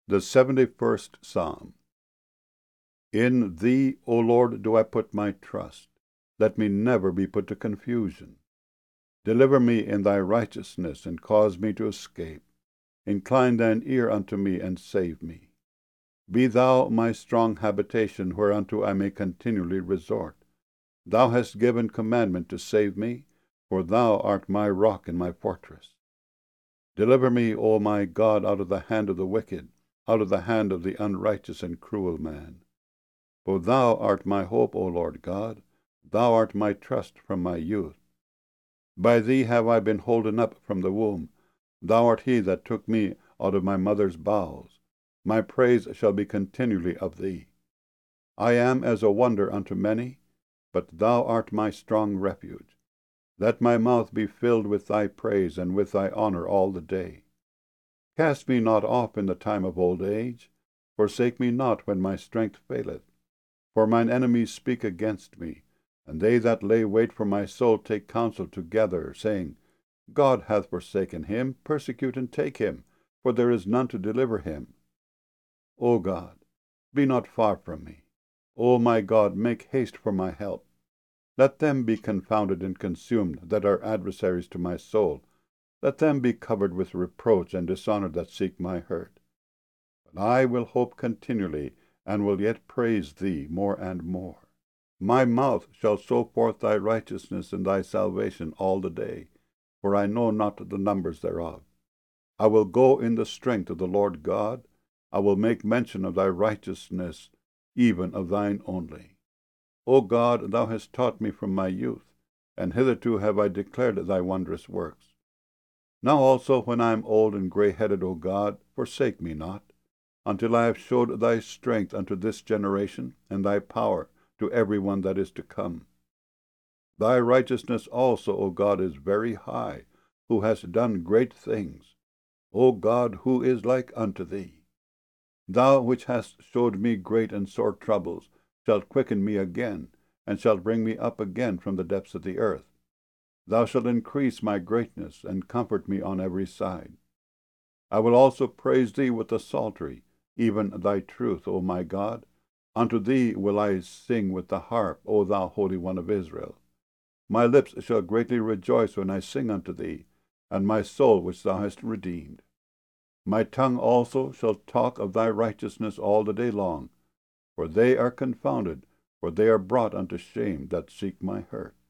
The 71st Psalm. In thee, O Lord, do I put my trust. Let me never be put to confusion. Deliver me in thy righteousness, and cause me to escape. Incline thine ear unto me, and save me. Be thou my strong habitation, whereunto I may continually resort. Thou hast given commandment to save me, for thou art my rock and my fortress. Deliver me, O my God, out of the hand of the wicked, out of the hand of the unrighteous and cruel man. For thou art my hope, O Lord God, thou art my trust from my youth. By thee have I been holden up from the womb. Thou art he that took me out of my mother's bowels. My praise shall be continually of thee. I am as a wonder unto many, but thou art my strong refuge. Let my mouth be filled with thy praise, and with thy honor all the day. Cast me not off in the time of old age. Forsake me not when my strength faileth. For mine enemies speak against me, and they that lay wait for my soul take counsel together, saying, God hath forsaken him, persecute and take him, for there is none to deliver him. O God, be not far from me. O my God, make haste for my help. Let them be confounded and consumed that are adversaries to my soul. Let them be covered with reproach and dishonor that seek my hurt. But I will hope continually, and will yet praise thee more and more. My mouth shall show forth thy righteousness and thy salvation all the day, for I know not the numbers thereof. I will go in the strength of the Lord God. I will make mention of thy righteousness, even of thine only. O God, thou hast taught me from my youth, and hitherto have I declared thy wondrous works. Now also, when I am old and grey-headed, O God, forsake me not, until I have showed thy strength unto this generation, and thy power to every one that is to come. Thy righteousness also, O God, is very high, who hast done great things. O God, who is like unto thee? Thou which hast showed me great and sore troubles, shalt quicken me again, and shalt bring me up again from the depths of the earth. Thou shalt increase my greatness, and comfort me on every side. I will also praise thee with the psaltery, even thy truth, O my God. Unto thee will I sing with the harp, O thou Holy One of Israel. My lips shall greatly rejoice when I sing unto thee, and my soul which thou hast redeemed. My tongue also shall talk of thy righteousness all the day long, for they are confounded, for they are brought unto shame that seek my hurt.